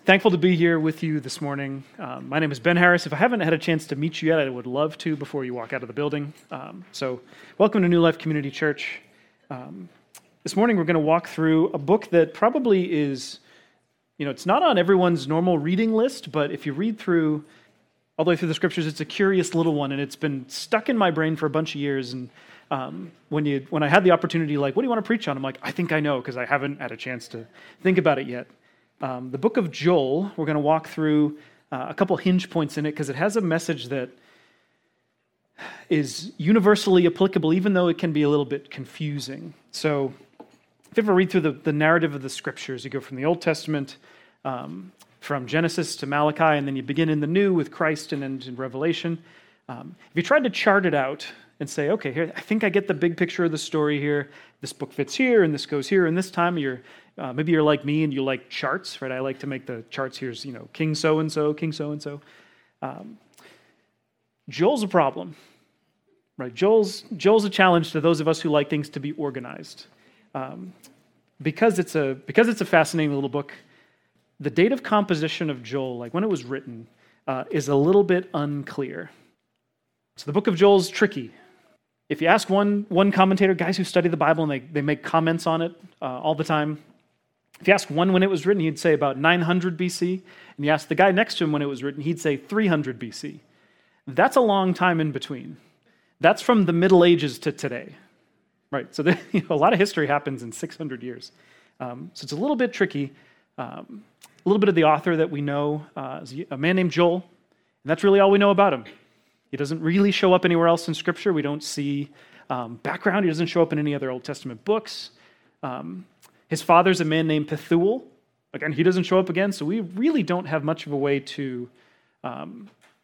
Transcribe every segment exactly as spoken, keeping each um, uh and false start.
thankful to be here with you this morning. Um, my name is Ben Harris. If I haven't had a chance to meet you yet, I would love to before you walk out of the building. Um, so welcome to New Life Community Church. Um, this morning we're going to walk through a book that probably is, you know, it's not on everyone's normal reading list, but if you read through, all the way through the scriptures, it's a curious little one, and it's been stuck in my brain for a bunch of years. And um, when you when I had the opportunity, like, what do you want to preach on? I'm like, I think I know, because I haven't had a chance to think about it yet. Um, the book of Joel, we're going to walk through uh, a couple hinge points in it because it has a message that is universally applicable, even though it can be a little bit confusing. So if you ever read through the, the narrative of the scriptures, you go from the Old Testament, um, from Genesis to Malachi, and then you begin in the New with Christ and end in Revelation. Um, if you tried to chart it out and say, okay, here, I think I get the big picture of the story here. This book fits here, and this goes here, and this time you're Uh, maybe you're like me and you like charts, right? I like to make the charts. Here's, you know, King so-and-so, King so-and-so. Um, Joel's a problem, right? Joel's Joel's a challenge to those of us who like things to be organized. Um, because it's a because it's a fascinating little book, the date of composition of Joel, like when it was written, uh, is a little bit unclear. So the book of Joel's tricky. If you ask one one commentator, guys who study the Bible and they, they make comments on it uh, all the time, if you ask one when it was written, he'd say about nine hundred B C, and you ask the guy next to him when it was written, he'd say three hundred B C. That's a long time in between. That's from the Middle Ages to today, right? So the, you know, a lot of history happens in six hundred years. Um, so it's a little bit tricky. Um, a little bit of the author that we know uh, is a man named Joel, and that's really all we know about him. He doesn't really show up anywhere else in Scripture. We don't see um, background. He doesn't show up in any other Old Testament books. Um, His father's a man named Pethuel. Again, he doesn't show up again, so we really don't have much of a way to um,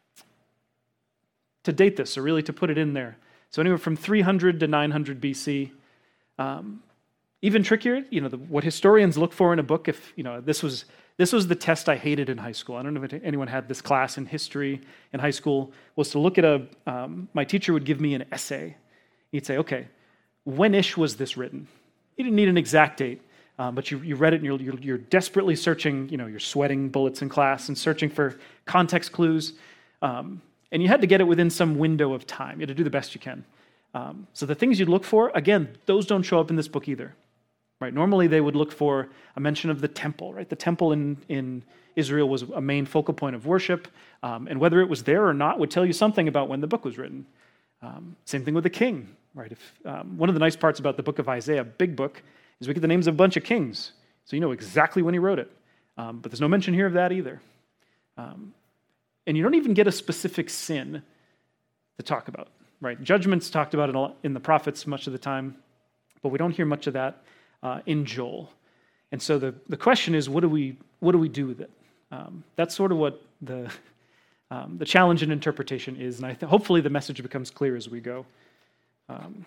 to date this, or really to put it in there. So anywhere from three hundred to nine hundred B C. Um, even trickier, you know, the, what historians look for in a book. If you know, this was this was the test I hated in high school. I don't know if anyone had this class in history in high school. Was to look at a. Um, my teacher would give me an essay. He'd say, "Okay, when-ish was this written?" He didn't need an exact date. Um, but you, you read it and you're, you're, you're desperately searching, you know, you're sweating bullets in class and searching for context clues. Um, and you had to get it within some window of time. You had to do the best you can. Um, so the things you'd look for, again, those don't show up in this book either. Right? Normally they would look for a mention of the temple, right? The temple in, in Israel was a main focal point of worship. Um, and whether it was there or not would tell you something about when the book was written. Um, same thing with the king, right? If um, one of the nice parts about the book of Isaiah, big book, is we get the names of a bunch of kings. So you know exactly when he wrote it. Um, but there's no mention here of that either. Um, and you don't even get a specific sin to talk about, right? Judgment's talked about in, in the prophets much of the time, but we don't hear much of that uh, in Joel. And so the, the question is, what do we what do we do with it? Um, that's sort of what the um, the challenge in interpretation is, and I th- hopefully the message becomes clear as we go. Um,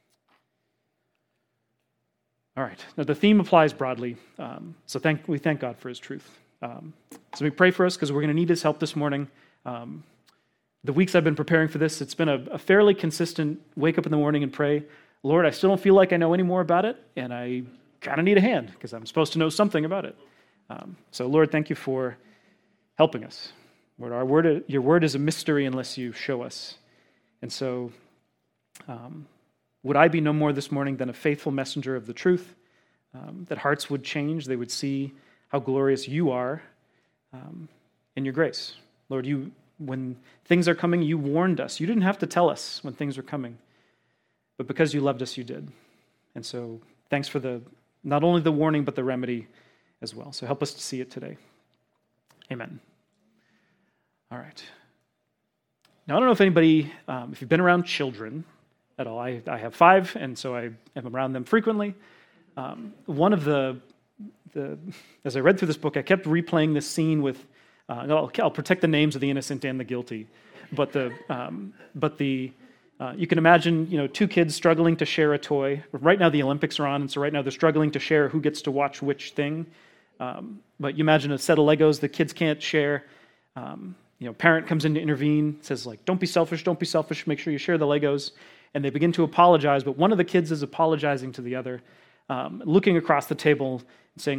All right. Now the theme applies broadly, um, so thank we thank God for His truth. Um, so we pray for us because we're going to need His help this morning. Um, the weeks I've been preparing for this, it's been a, a fairly consistent wake up in the morning and pray, Lord, I still don't feel like I know any more about it, and I kind of need a hand because I'm supposed to know something about it. Um, so Lord, thank you for helping us. Lord, our word, your word is a mystery unless you show us, and so. Um, Would I be no more this morning than a faithful messenger of the truth, um, that hearts would change, they would see how glorious you are um, in your grace. Lord, you, when things are coming, you warned us. You didn't have to tell us when things were coming, but because you loved us, you did. And so thanks for the not only the warning, but the remedy as well. So help us to see it today. Amen. All right. Now, I don't know if anybody, um, if you've been around children at all. I, I have five, and so I am around them frequently. Um, one of the, the, as I read through this book, I kept replaying this scene with, uh, I'll, I'll protect the names of the innocent and the guilty, but the, um, but the, uh, you can imagine, you know, two kids struggling to share a toy. Right now the Olympics are on, and so right now they're struggling to share who gets to watch which thing. Um, but you imagine a set of Legos the kids can't share. Um, you know, parent comes in to intervene, says like, don't be selfish, don't be selfish, make sure you share the Legos. And they begin to apologize, but one of the kids is apologizing to the other, um, looking across the table and saying like,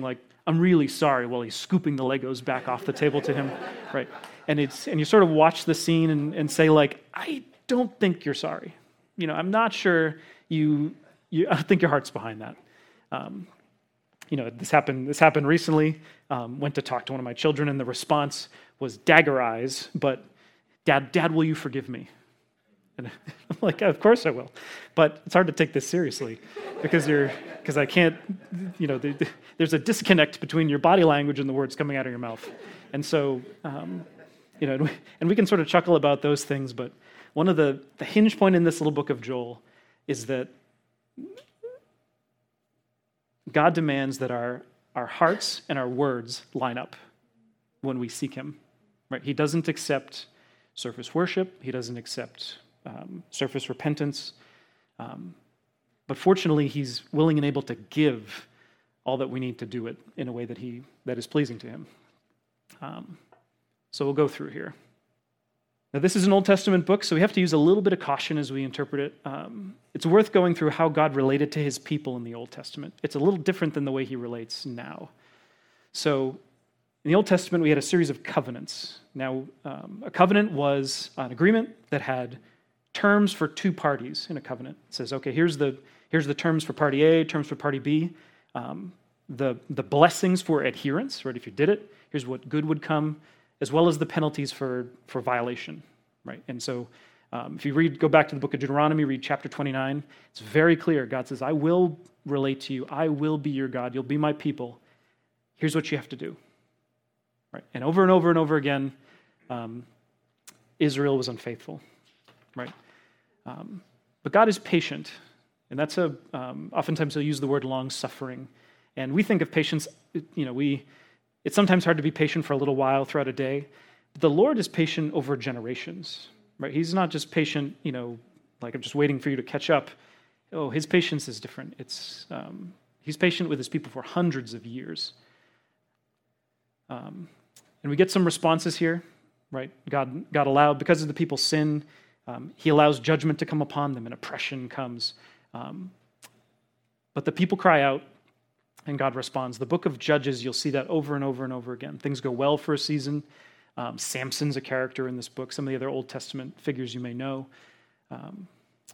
I'm really sorry, while he's scooping the Legos back off the table to him, right? And it's and you sort of watch the scene and, and say, like, I don't think you're sorry. You know, I'm not sure you, you I think your heart's behind that. Um, you know, this happened, this happened recently. Um, went to talk to one of my children, and the response was dagger eyes, but, Dad, Dad, will you forgive me? And I'm like, of course I will. But it's hard to take this seriously because you're, because I can't, you know, the, the, there's a disconnect between your body language and the words coming out of your mouth. And so, um, you know, and we, and we can sort of chuckle about those things, but one of the, the hinge point in this little book of Joel is that God demands that our, our hearts and our words line up when we seek him, right? He doesn't accept surface worship. He doesn't accept um, surface repentance. Um, but fortunately, he's willing and able to give all that we need to do it in a way that he that is pleasing to him. Um, so we'll go through here. Now, this is an Old Testament book, so we have to use a little bit of caution as we interpret it. Um, it's worth going through how God related to his people in the Old Testament. It's a little different than the way he relates now. So in the Old Testament, we had a series of covenants. Now, um, a covenant was an agreement that had terms for two parties in a covenant. It says, okay, here's the here's the terms for party A, terms for party B, um, the, the blessings for adherence, right? If you did it, here's what good would come, as well as the penalties for, for violation, right? And so um, if you read, go back to the book of Deuteronomy, read chapter twenty-nine, it's very clear. God says, I will relate to you. I will be your God. You'll be my people. Here's what you have to do, right? And over and over and over again, um, Israel was unfaithful, right? Um, but God is patient, and that's a, um, oftentimes he'll use the word long-suffering. And we think of patience, you know, we, it's sometimes hard to be patient for a little while throughout a day. But the Lord is patient over generations, right? He's not just patient, you know, like I'm just waiting for you to catch up. Oh, his patience is different. It's um, he's patient with his people for hundreds of years. Um, and we get some responses here, right? God, God allowed, because of the people's sin, um, he allows judgment to come upon them and oppression comes. Um, but the people cry out, and God responds. The book of Judges, you'll see that over and over and over again. Things go well for a season. Um, Samson's a character in this book. Some of the other Old Testament figures you may know. Um,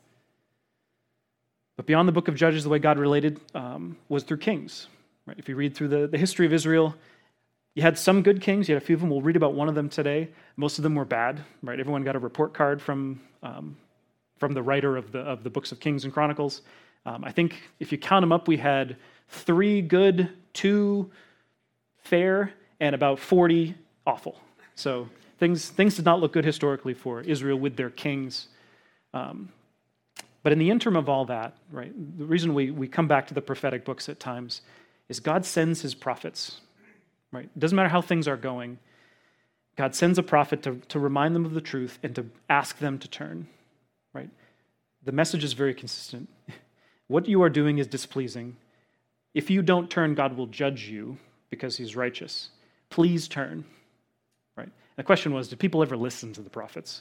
but beyond the book of Judges, the way God related um, was through kings. Right? If you read through the, the history of Israel, you had some good kings. You had a few of them. We'll read about one of them today. Most of them were bad. Right? Everyone got a report card from um, from the writer of the of the books of Kings and Chronicles. Um, I think if you count them up, we had three good, two fair, and about forty awful. So things things did not look good historically for Israel with their kings. Um, but in the interim of all that, right, the reason we, we come back to the prophetic books at times is God sends his prophets. Right? It doesn't matter how things are going. God sends a prophet to, to remind them of the truth and to ask them to turn. Right? The message is very consistent. What you are doing is displeasing. If you don't turn, God will judge you because he's righteous. Please turn. Right? The question was, did people ever listen to the prophets?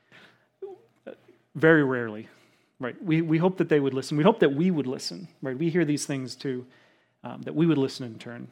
Very rarely. Right? We we hope that they would listen. We hope that we would listen. Right? We hear these things too, um, that we would listen and turn.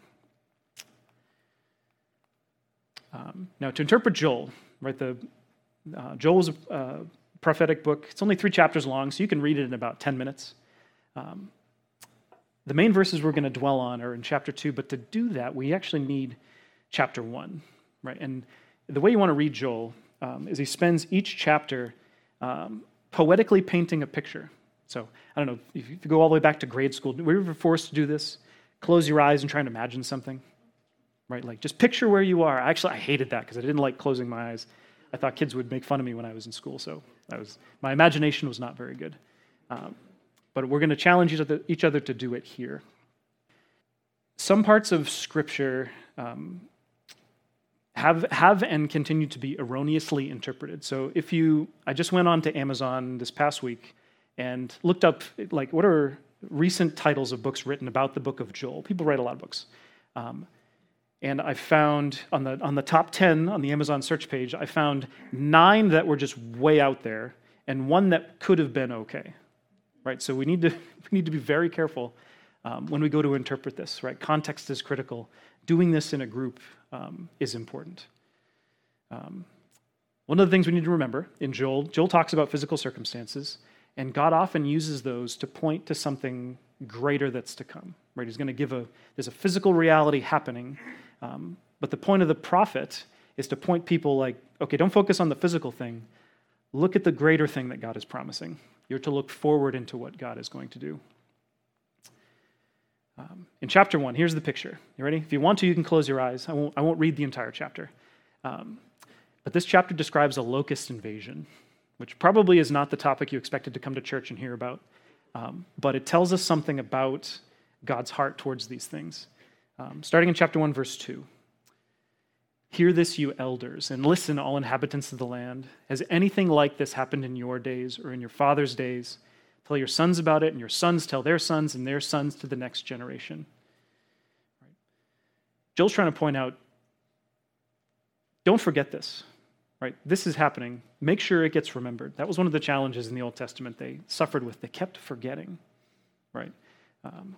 Um, now, to interpret Joel, right? The uh, Joel is a uh, prophetic book. It's only three chapters long, so you can read it in about ten minutes. Um, The main verses we're going to dwell on are in chapter two, but to do that, we actually need chapter one, right? And the way you want to read Joel um, is he spends each chapter um, poetically painting a picture. So, I don't know, if you go all the way back to grade school, were you ever forced to do this? Close your eyes and try and imagine something, right? Like, just picture where you are. Actually, I hated that because I didn't like closing my eyes. I thought kids would make fun of me when I was in school, so that was my imagination was not very good. Um, But we're going to challenge each other, each other to do it here. Some parts of Scripture um, have have and continue to be erroneously interpreted. So if you, I just went on to Amazon this past week and looked up, like, what are recent titles of books written about the book of Joel? People write a lot of books. Um, and I found on the on the top ten on the Amazon search page, I found nine that were just way out there and one that could have been okay. Right, so we need to we need to be very careful um, when we go to interpret this. Right, context is critical. doing this in a group um, is important. Um, one of the things we need to remember in Joel, Joel talks about physical circumstances, and God often uses those to point to something greater that's to come. Right? He's going to give a, there's a physical reality happening, um, but the point of the prophet is to point people like, okay, don't focus on the physical thing. Look at the greater thing that God is promising. You're to look forward into what God is going to do. Um, in chapter one, here's the picture. You ready? If you want to, you can close your eyes. I won't, I won't read the entire chapter. Um, but this chapter describes a locust invasion, which probably is not the topic you expected to come to church and hear about. Um, but it tells us something about God's heart towards these things. Um, starting in chapter one, verse two. Hear this, you elders, and listen, all inhabitants of the land. Has anything like this happened in your days or in your father's days? Tell your sons about it, and your sons tell their sons, and their sons to the next generation. Right. Joel's trying to point out, don't forget this. Right? This is happening. Make sure it gets remembered. That was one of the challenges in the Old Testament they suffered with. They kept forgetting. Right? Um,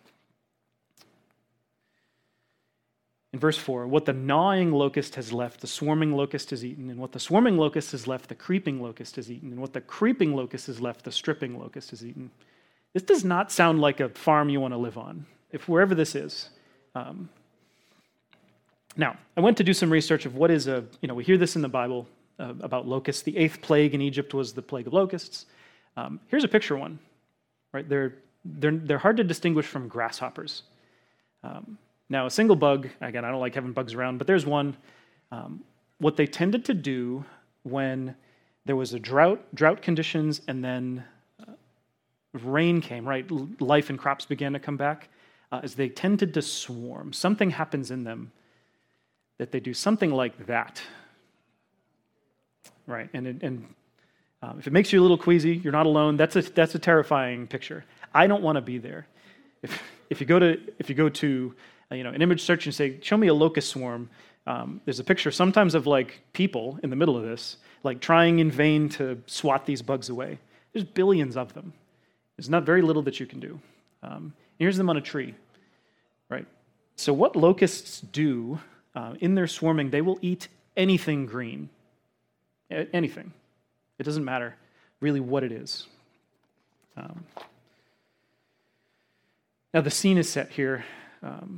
In verse four, what the gnawing locust has left, the swarming locust has eaten, and what the swarming locust has left, the creeping locust has eaten, and what the creeping locust has left, the stripping locust has eaten. This does not sound like a farm you want to live on, if wherever this is. Um, now, I went to do some research of what is a, you know, we hear this in the Bible uh, about locusts. The eighth plague in Egypt was the plague of locusts. Um, here's a picture one, right? They're, they're, they're hard to distinguish from grasshoppers. Um, Now, a single bug, again, I don't like having bugs around, but there's one. Um, what they tended to do when there was a drought, drought conditions, and then uh, rain came, right? Life and crops began to come back, uh, is they tended to swarm. Something happens in them that they do something like that, right? And it, and um, if it makes you a little queasy, you're not alone. That's a that's a terrifying picture. I don't want to be there. If if you go to if you go to you know, an image search and say, show me a locust swarm. Um, there's a picture sometimes of like people in the middle of this, like trying in vain to swat these bugs away. There's billions of them. There's not very little that you can do. Um, here's them on a tree, right? So what locusts do uh, in their swarming, they will eat anything green, a- anything. It doesn't matter really what it is. Um, now the scene is set here. Um,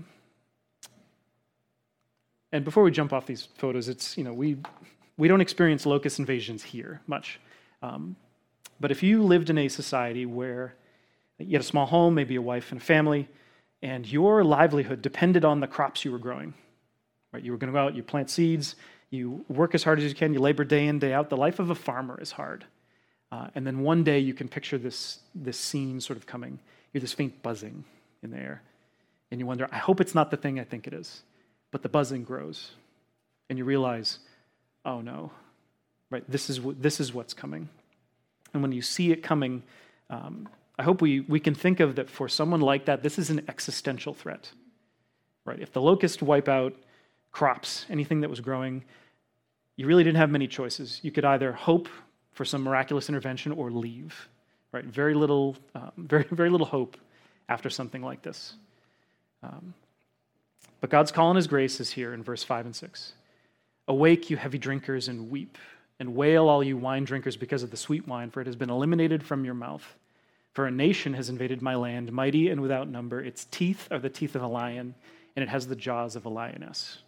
And before we jump off these photos, it's, you know, we we don't experience locust invasions here much. Um, but if you lived in a society where you had a small home, maybe a wife and a family, and your livelihood depended on the crops you were growing, right? You were going to go out, you plant seeds, you work as hard as you can, you labor day in, day out. The life of a farmer is hard. Uh, and then one day you can picture this, this scene sort of coming. You hear this faint buzzing in the air. And you wonder, I hope it's not the thing I think it is. But the buzzing grows, and you realize, oh no, right? This is what this is what's coming. And when you see it coming, um, I hope we we can think of that for someone like that. This is an existential threat, right? If the locusts wipe out crops, anything that was growing, you really didn't have many choices. You could either hope for some miraculous intervention or leave, right? Very little, um, very very little hope after something like this. Um, But God's call and his grace is here in verse five and six. Awake, you heavy drinkers, and weep, and wail, all you wine drinkers, because of the sweet wine, for it has been eliminated from your mouth. For a nation has invaded my land, mighty and without number. Its teeth are the teeth of a lion, and it has the jaws of a lioness.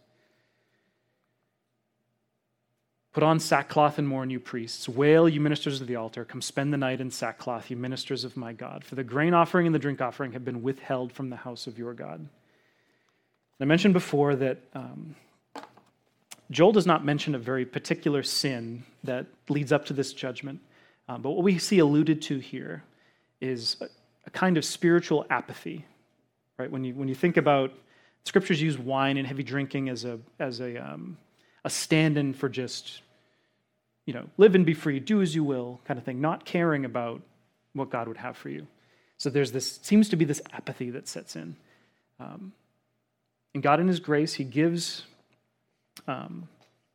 Put on sackcloth and mourn, you priests. Wail, you ministers of the altar. Come spend the night in sackcloth, you ministers of my God. For the grain offering and the drink offering have been withheld from the house of your God. I mentioned before that um, Joel does not mention a very particular sin that leads up to this judgment. Um, but what we see alluded to here is a, a kind of spiritual apathy, right? When you when you think about, scriptures use wine and heavy drinking as a as a um, a stand-in for just, you know, live and be free, do as you will, kind of thing, not caring about what God would have for you. So there's this seems to be this apathy that sets in. Um, And God in his grace, he gives um,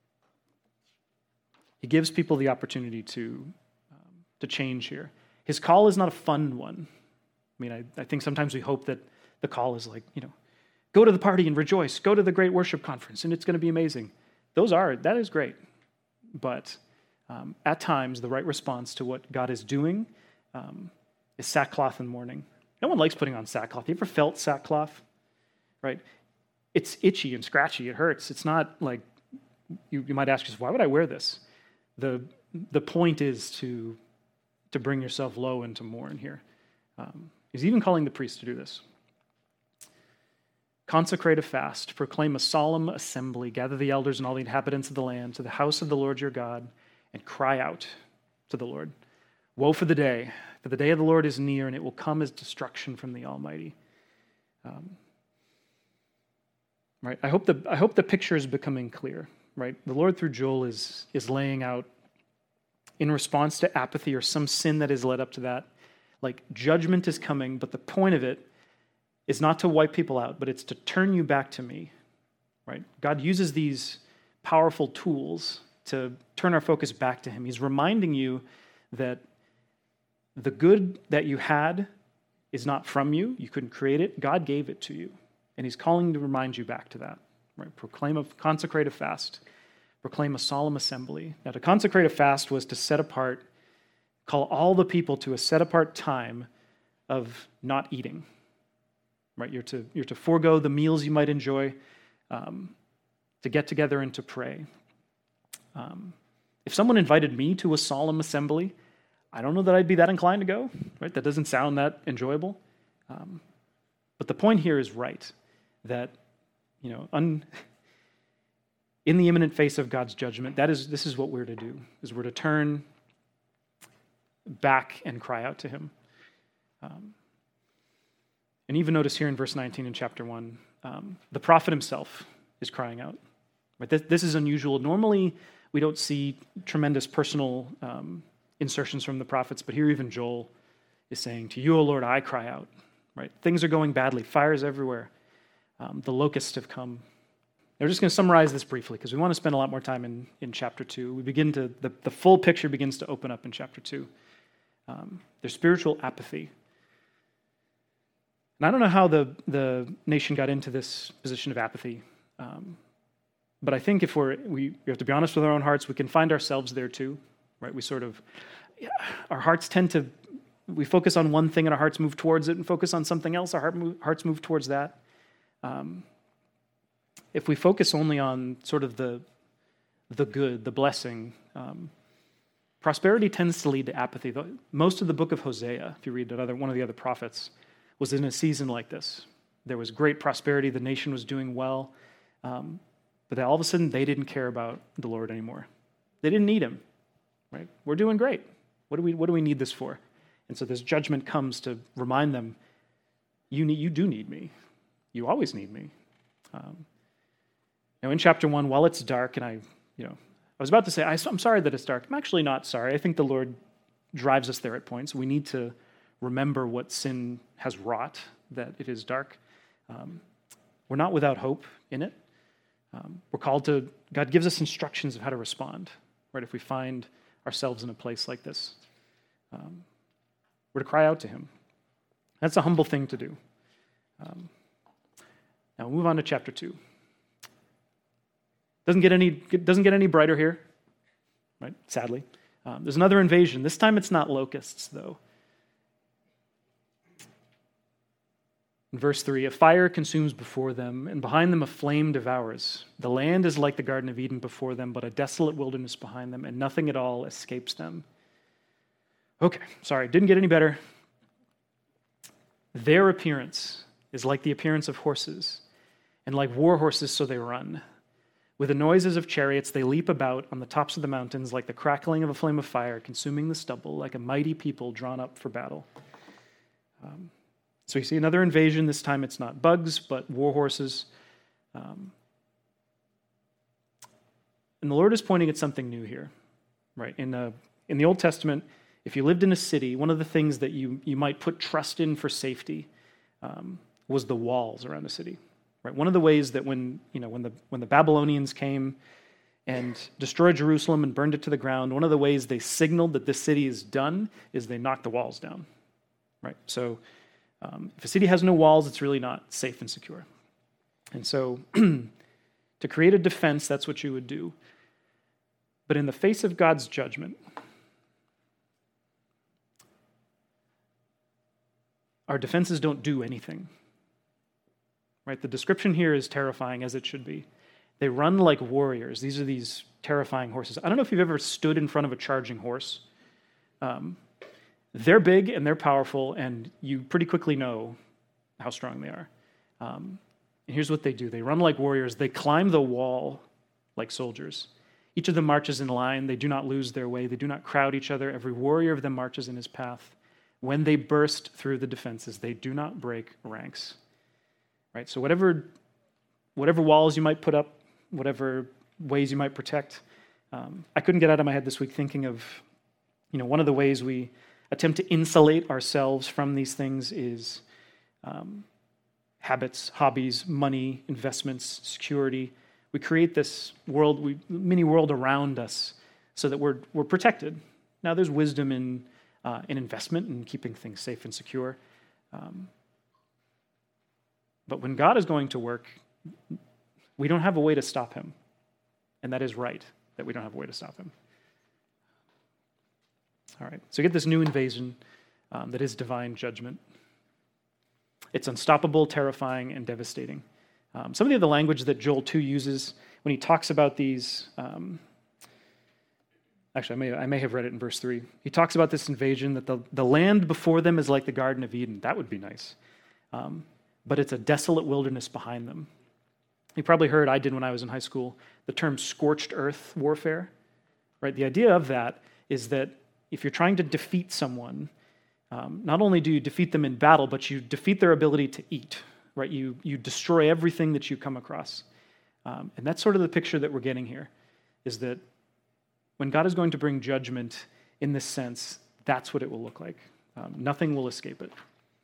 he gives people the opportunity to, um, to change here. His call is not a fun one. I mean, I, I think sometimes we hope that the call is like, you know, go to the party and rejoice. Go to the great worship conference, and it's going to be amazing. Those are, that is great. But um, at times, the right response to what God is doing um, is sackcloth and mourning. No one likes putting on sackcloth. You ever felt sackcloth? Right? It's itchy and scratchy. It hurts. It's not like, you, you might ask yourself, why would I wear this? The the point is to, to bring yourself low and to mourn here. Um, he's even calling the priest to do this. Consecrate a fast, proclaim a solemn assembly, gather the elders and all the inhabitants of the land to the house of the Lord your God, and cry out to the Lord. Woe for the day, for the day of the Lord is near, and it will come as destruction from the Almighty. Um, right? I hope the I hope the picture is becoming clear. Right? The Lord through Joel is is laying out, in response to apathy or some sin that has led up to that, like judgment is coming, but the point of it is not to wipe people out, but it's to turn you back to me, right? God uses these powerful tools to turn our focus back to him. He's reminding you that the good that you had is not from you. You couldn't create it. God gave it to you. And he's calling to remind you back to that, right? Proclaim a, consecrate a fast. Proclaim a solemn assembly. Now, to consecrate a fast was to set apart, call all the people to a set apart time of not eating. Right? You're to you're to forego the meals you might enjoy, um, to get together and to pray. Um, if someone invited me to a solemn assembly, I don't know that I'd be that inclined to go. Right? That doesn't sound that enjoyable. Um, but the point here is right, that you know, un, in the imminent face of God's judgment, that is this is what we're to do: is we're to turn back and cry out to him. Um, And even notice here in verse nineteen in chapter one, um, the prophet himself is crying out. Right? This, this is unusual. Normally, we don't see tremendous personal um, insertions from the prophets, but here even Joel is saying, to you, O Lord, I cry out. Right? Things are going badly. Fire's everywhere. Um, the locusts have come. We're just going to summarize this briefly because we want to spend a lot more time in, in chapter two. We begin to, the, the full picture begins to open up in chapter two. Um, there's spiritual apathy. And I don't know how the, the nation got into this position of apathy, um, but I think if we're, we, we have to be honest with our own hearts, we can find ourselves there too, right? We sort of, yeah, our hearts tend to, we focus on one thing and our hearts move towards it, and focus on something else, our heart move, hearts move towards that. Um, if we focus only on sort of the, the good, the blessing, um, prosperity tends to lead to apathy. Most of the book of Hosea, if you read another, one of the other prophets, was in a season like this. There was great prosperity. The nation was doing well. Um, but all of a sudden, they didn't care about the Lord anymore. They didn't need him. Right? We're doing great. What do we, what do we need this for? And so this judgment comes to remind them, you, need, you do need me. You always need me. Um, now, in chapter one, while it's dark, and I, you know, I was about to say, I, I'm sorry that it's dark. I'm actually not sorry. I think the Lord drives us there at points. We need to remember what sin has wrought, that it is dark. Um, we're not without hope in it. Um, we're called to, God gives us instructions of how to respond, right? If we find ourselves in a place like this, um, we're to cry out to him. That's a humble thing to do. Um, now we'll move on to chapter two. Doesn't get any, doesn't get any brighter here, right? Sadly. Um, there's another invasion. This time it's not locusts, though. In verse three, a fire consumes before them, and behind them a flame devours. The land is like the Garden of Eden before them, but a desolate wilderness behind them, and nothing at all escapes them. Okay, sorry, didn't get any better. Their appearance is like the appearance of horses, and like war horses, so they run. With the noises of chariots, they leap about on the tops of the mountains like the crackling of a flame of fire, consuming the stubble, like a mighty people drawn up for battle. Um, So you see another invasion. This time it's not bugs, but war horses. Um, and the Lord is pointing at something new here, right? In the, in the Old Testament, if you lived in a city, one of the things that you, you might put trust in for safety um, was the walls around the city, right? One of the ways that when, you know, when the, when the Babylonians came and destroyed Jerusalem and burned it to the ground, one of the ways they signaled that this city is done is they knocked the walls down, right? So Um, if a city has no walls, it's really not safe and secure. And so to create a defense, that's what you would do. But in the face of God's judgment, our defenses don't do anything. Right? The description here is terrifying, as it should be. They run like warriors. These are these terrifying horses. I don't know if you've ever stood in front of a charging horse. Um, they're big and they're powerful, and you pretty quickly know how strong they are. Um, and here's what they do. They run like warriors. They climb the wall like soldiers. Each of them marches in line. They do not lose their way. They do not crowd each other. Every warrior of them marches in his path. When they burst through the defenses, they do not break ranks. Right? So whatever, whatever walls you might put up, whatever ways you might protect, um, I couldn't get out of my head this week thinking of, you know, one of the ways we attempt to insulate ourselves from these things is um, habits, hobbies, money, investments, security. We create this world, we, mini world around us so that we're we're protected. Now, there's wisdom in uh, in investment and keeping things safe and secure. Um, but when God is going to work, we don't have a way to stop him. And that is right, that we don't have a way to stop him. All right, so you get this new invasion um, that is divine judgment. It's unstoppable, terrifying, and devastating. Um, some of the other language that Joel two uses when he talks about these, um, actually, I may, I may have read it in verse three. He talks about this invasion, that the, the land before them is like the Garden of Eden. That would be nice. Um, but it's a desolate wilderness behind them. You probably heard, I did when I was in high school, the term scorched earth warfare. Right? The idea of that is that if you're trying to defeat someone, um, not only do you defeat them in battle, but you defeat their ability to eat. Right? You you destroy everything that you come across. Um, and that's sort of the picture that we're getting here, is that when God is going to bring judgment in this sense, that's what it will look like. Um, nothing will escape it.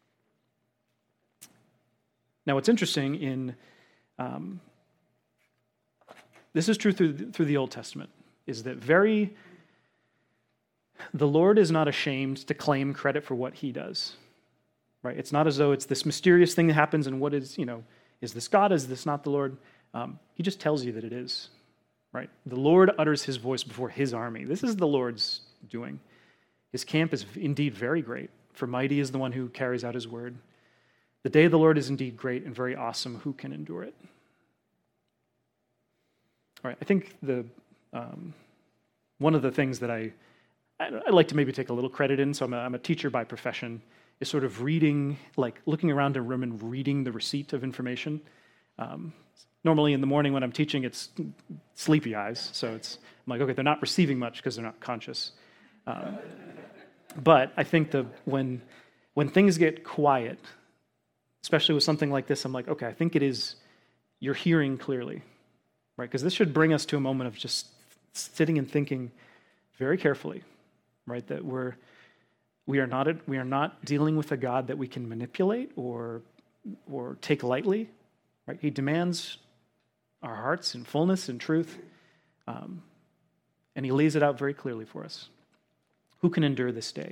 Now, what's interesting in, um, this is true through, through the Old Testament, is that very, the Lord is not ashamed to claim credit for what he does. Right? It's not as though it's this mysterious thing that happens and what is, you know, is this God, is this not the Lord? Um, he just tells you that it is, right? The Lord utters his voice before his army. This is the Lord's doing. His camp is indeed very great, for mighty is the one who carries out his word. The day of the Lord is indeed great and very awesome. Who can endure it? All right, I think the um, one of the things that I, I, I like to maybe take a little credit in, so I'm a, I'm a teacher by profession, is sort of reading, like looking around a room and reading the receipt of information. Um, normally in the morning when I'm teaching, it's sleepy eyes. So it's, I'm like, okay, they're not receiving much because they're not conscious. Um, but I think the when when things get quiet, especially with something like this, I'm like, okay, I think it is, you're hearing clearly, right? Because this should bring us to a moment of just sitting and thinking very carefully, right? That we're, We are not we are not dealing with a God that we can manipulate or or take lightly, right? He demands our hearts in fullness and truth, um, and he lays it out very clearly for us. Who can endure this day?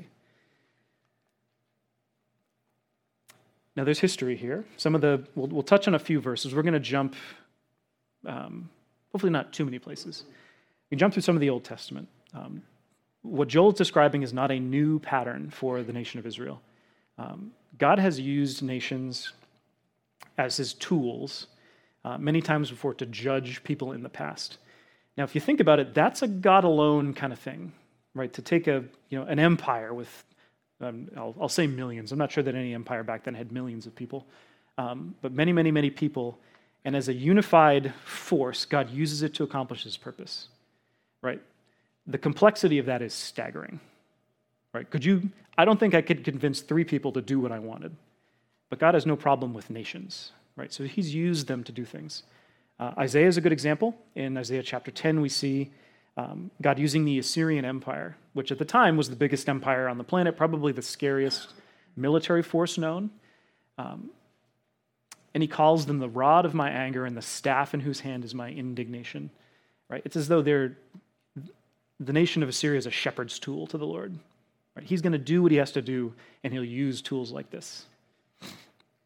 Now, there's history here. Some of the we'll, we'll touch on a few verses. We're going to jump, um, hopefully not too many places. We jump through some of the Old Testament. Um, What Joel is describing is not a new pattern for the nation of Israel. Um, God has used nations as his tools uh, many times before to judge people in the past. Now, if you think about it, that's a God alone kind of thing, right? To take a you know an empire with, um, I'll, I'll say millions. I'm not sure that any empire back then had millions of people, um, but many, many, many people. And as a unified force, God uses it to accomplish his purpose, right? The complexity of that is staggering, right? Could you, I don't think I could convince three people to do what I wanted, but God has no problem with nations, right? So he's used them to do things. Uh, Isaiah is a good example. In Isaiah chapter ten, we see um, God using the Assyrian Empire, which at the time was the biggest empire on the planet, probably the scariest military force known. Um, and he calls them the rod of my anger and the staff in whose hand is my indignation, right? It's as though they're, the nation of Assyria is a shepherd's tool to the Lord. Right? He's going to do what he has to do, and he'll use tools like this.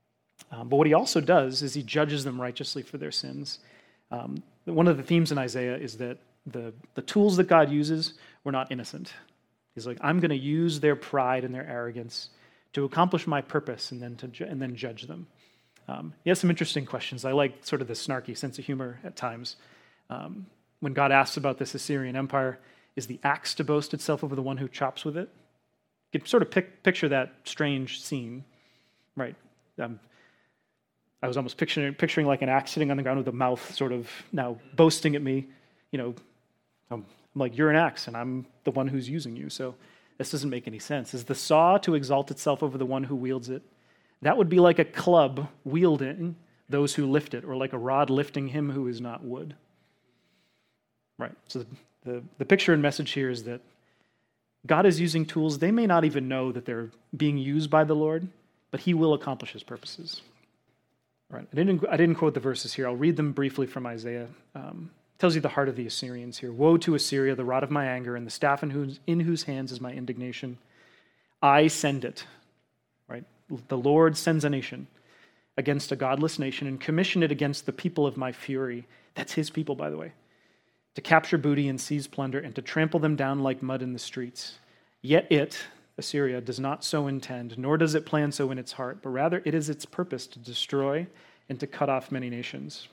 Um, but what he also does is he judges them righteously for their sins. Um, one of the themes in Isaiah is that the, the tools that God uses were not innocent. He's like, I'm going to use their pride and their arrogance to accomplish my purpose and then to ju- and then judge them. Um, he has some interesting questions. I like sort of the snarky sense of humor at times. Um, when God asks about this Assyrian Empire, is the axe to boast itself over the one who chops with it? You can sort of pic- picture that strange scene, right? Um, I was almost picturing, picturing like an axe sitting on the ground with a mouth sort of now boasting at me. You know, I'm, I'm like, you're an axe, and I'm the one who's using you. So this doesn't make any sense. Is the saw to exalt itself over the one who wields it? That would be like a club wielding those who lift it, or like a rod lifting him who is not wood. Right. So the, the, the picture and message here is that God is using tools. They may not even know that they're being used by the Lord, but he will accomplish his purposes. Right. I didn't, I didn't quote the verses here. I'll read them briefly from Isaiah. Um, it tells you the heart of the Assyrians here. Woe to Assyria, the rod of my anger, and the staff in whose, in whose hands is my indignation. I send it. Right. The Lord sends a nation against a godless nation and commission it against the people of my fury. That's his people, by the way. To capture booty and seize plunder and to trample them down like mud in the streets. Yet it, Assyria, does not so intend, nor does it plan so in its heart, but rather it is its purpose to destroy and to cut off many nations.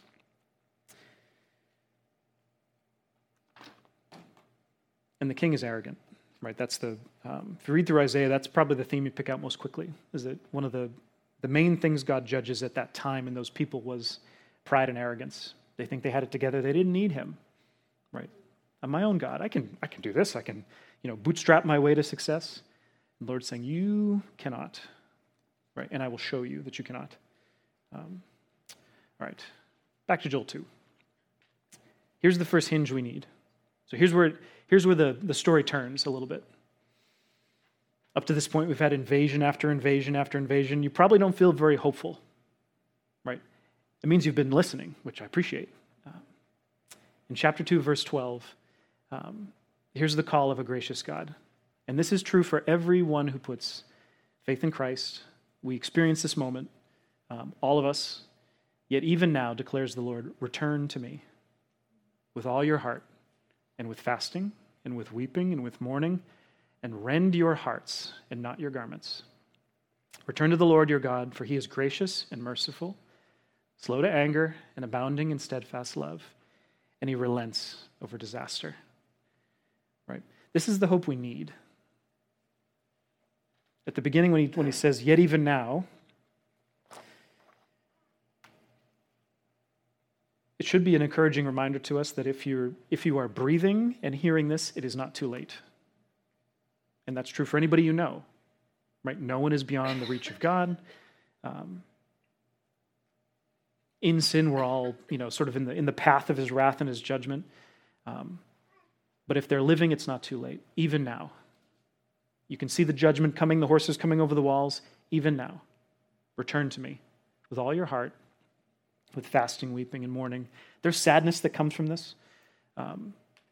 And the king is arrogant, right? That's the, um, if you read through Isaiah, that's probably the theme you pick out most quickly, is that one of the, the main things God judges at that time in those people was pride and arrogance. They think they had it together. They didn't need him, right? I'm my own God. I can, I can do this. I can, you know, bootstrap my way to success. And the Lord's saying, you cannot, right? And I will show you that you cannot. Um, all right, back to Joel two. Here's the first hinge we need. So here's where, here's where the, the story turns a little bit. Up to this point, we've had invasion after invasion after invasion. You probably don't feel very hopeful, right? It means you've been listening, which I appreciate. Um, in chapter two, verse twelve, um, here's the call of a gracious God. And this is true for everyone who puts faith in Christ. We experience this moment, um, all of us. Yet even now, declares the Lord, return to me with all your heart, and with fasting, and with weeping, and with mourning, and rend your hearts and not your garments. Return to the Lord your God, for he is gracious and merciful, slow to anger, and abounding in steadfast love, and he relents over disaster. Right? This is the hope we need. At the beginning, when he, when he says, yet even now, it should be an encouraging reminder to us that if you're if you are breathing and hearing this, it is not too late. And that's true for anybody you know, right? No one is beyond the reach of God. Um, in sin, we're all, you know, sort of in the in the path of his wrath and his judgment. Um, but if they're living, it's not too late. Even now, you can see the judgment coming, the horses coming over the walls. Even now, return to me with all your heart, with fasting, weeping, and mourning. There's sadness that comes from this. Um,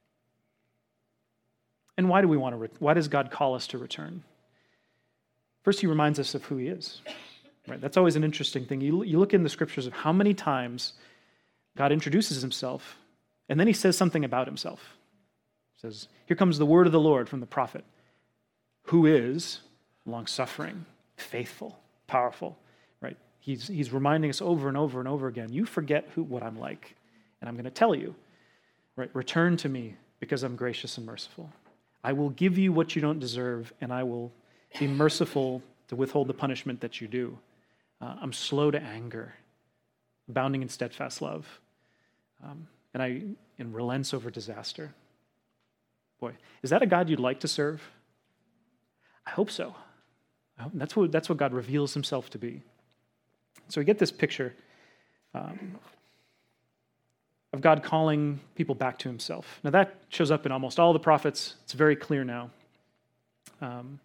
and why do we want to? Re- why does God call us to return? First, he reminds us of who he is. Right? That's always an interesting thing. You, you look in the scriptures of how many times God introduces himself, and then he says something about himself. He says, here comes the word of the Lord from the prophet, who is long-suffering, faithful, powerful. Right? He's, he's reminding us over and over and over again, you forget who what I'm like, and I'm going to tell you. Right? Return to me because I'm gracious and merciful. I will give you what you don't deserve, and I will be merciful to withhold the punishment that you do. Uh, I'm slow to anger, abounding in steadfast love, um, and I and relents over disaster. Boy, is that a God you'd like to serve? I hope so. I hope, that's what that's what God reveals himself to be. So we get this picture um, of God calling people back to himself. Now that shows up in almost all the prophets. It's very clear now. Um,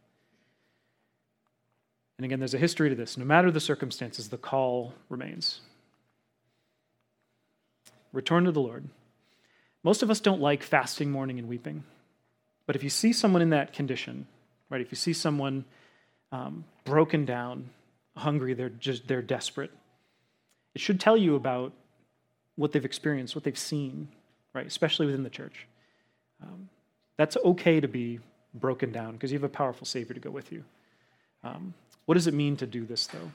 and again, there's a history to this. No matter the circumstances, the call remains. Return to the Lord. Most of us don't like fasting, mourning, and weeping. But if you see someone in that condition, right, if you see someone um, broken down, hungry, they're just they're desperate, It should tell you about what they've experienced, what they've seen, right? Especially within the church. Um, that's okay to be broken down because you have a powerful Savior to go with you. Um, what does it mean to do this, though?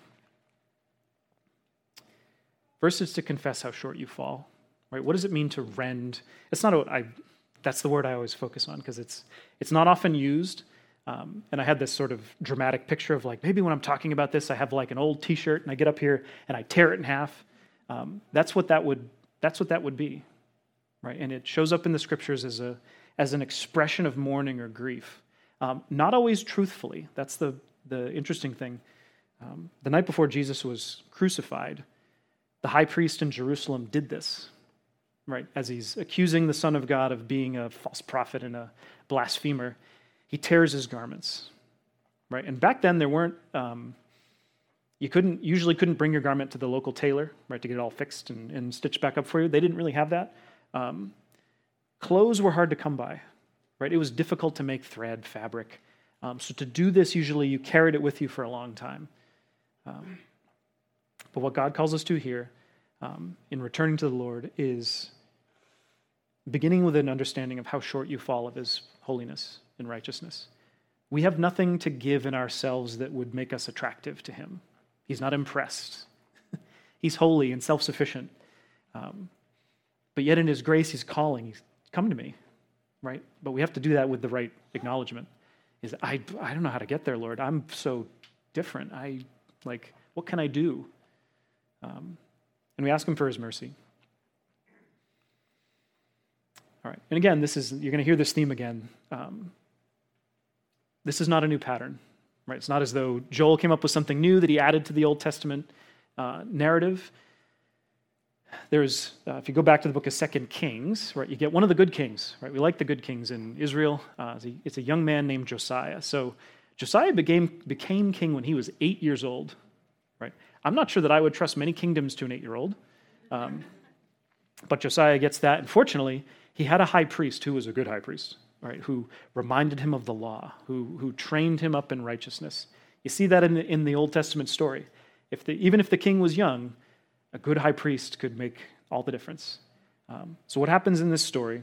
First, it's to confess how short you fall, right? What does it mean to rend? It's not a, I, that's the word I always focus on because it's it's not often used. Um, and I had this sort of dramatic picture of like, maybe when I'm talking about this, I have like an old t-shirt and I get up here and I tear it in half. Um, that's what that would, that's what that would be, right? And it shows up in the scriptures as a, as an expression of mourning or grief. Um, not always truthfully. That's the, the interesting thing. Um, the night before Jesus was crucified, the high priest in Jerusalem did this, right? As he's accusing the Son of God of being a false prophet and a blasphemer, he tears his garments, right? And back then there weren't, um, you couldn't, usually couldn't bring your garment to the local tailor, right, to get it all fixed and, and stitched back up for you. They didn't really have that. Um, clothes were hard to come by, right? It was difficult to make thread, fabric. Um, so to do this, usually you carried it with you for a long time. Um, but what God calls us to here um, in returning to the Lord is beginning with an understanding of how short you fall of his holiness and righteousness. We have nothing to give in ourselves that would make us attractive to him. He's not impressed. He's holy and self-sufficient. Um, but yet in his grace, he's calling. He's, come to me, right? But we have to do that with the right acknowledgement. Is I, I don't know how to get there, Lord. I'm so different. I, like, what can I do? Um, and we ask him for his mercy. All right. And again, this is, you're going to hear this theme again. Um, This is not a new pattern, right? It's not as though Joel came up with something new that he added to the Old Testament uh, narrative. There's, uh, if you go back to the book of Second Kings, right, you get one of the good kings, right? We like the good kings in Israel. Uh, it's, a, it's a young man named Josiah. So Josiah became, became king when he was eight years old, right? I'm not sure that I would trust many kingdoms to an eight-year-old, um, but Josiah gets that. And fortunately, he had a high priest who was a good high priest, right, who reminded him of the law, who, who trained him up in righteousness. You see that in the, in the Old Testament story. If the, even if the king was young, a good high priest could make all the difference. Um, so what happens in this story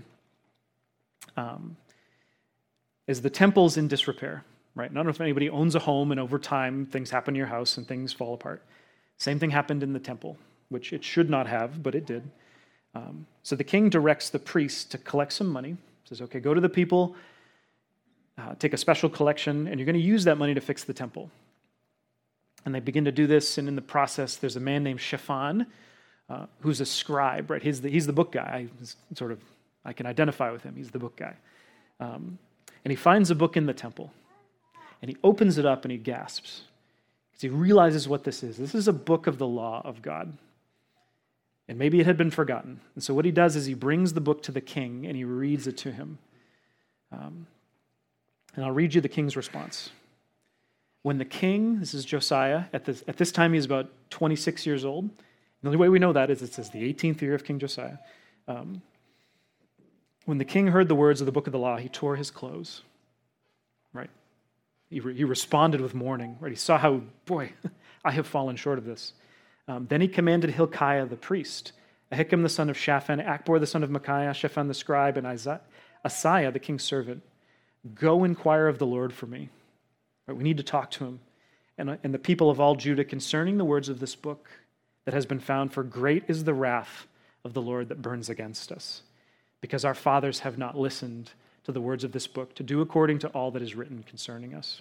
um, is the temple's in disrepair, right? I don't know if anybody owns a home and over time things happen in your house and things fall apart. Same thing happened in the temple, which it should not have, but it did. Um, so the king directs the priest to collect some money. Says, okay, go to the people, uh, take a special collection, and you're going to use that money to fix the temple. And they begin to do this, and in the process, there's a man named Shaphan, uh, who's a scribe, right? He's the, he's the book guy. I sort of, I can identify with him. He's the book guy. Um, and he finds a book in the temple, and he opens it up, and he gasps, because he realizes what this is. This is a book of the law of God. And maybe it had been forgotten. And so what he does is he brings the book to the king and he reads it to him. Um, and I'll read you the king's response. When the king, this is Josiah, at this, at this time he's about twenty-six years old. And the only way we know that is it says the eighteenth year of King Josiah. Um, when the king heard the words of the book of the law, he tore his clothes. Right? He, re- he responded with mourning. Right? He saw how, boy, I have fallen short of this. Um, then he commanded Hilkiah the priest, Ahikam the son of Shaphan, Akbor the son of Micaiah, Shaphan the scribe, and Asaiah the king's servant, go inquire of the Lord for me. Right, we need to talk to him. And, and the people of all Judah concerning the words of this book that has been found, for great is the wrath of the Lord that burns against us, because our fathers have not listened to the words of this book to do according to all that is written concerning us.